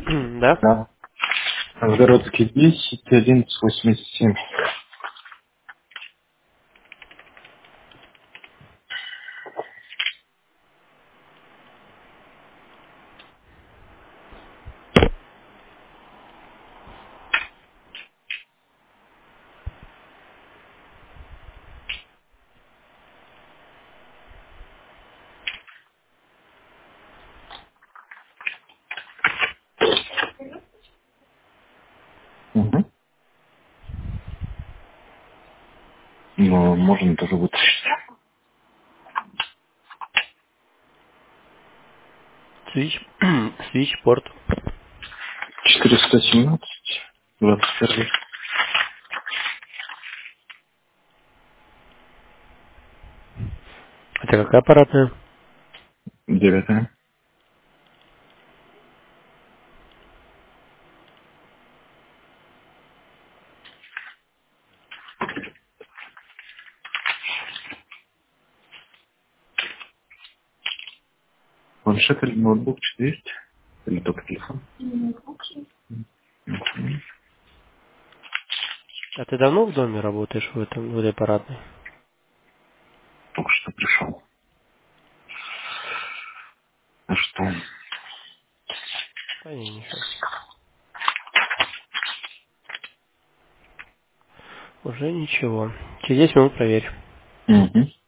Да? Да. Новгородский 10, 1187. Угу. Но можно тоже вытащить. Switch, Switchport. 417, 21, Это какая аппаратная? 9. Планшет или ноутбук что есть? Или только телефон? Мгм. А ты давно в доме работаешь в этой аппаратной? Только что пришел. А что? Да не, ничего. Уже ничего. Через 10 минут проверь. Угу.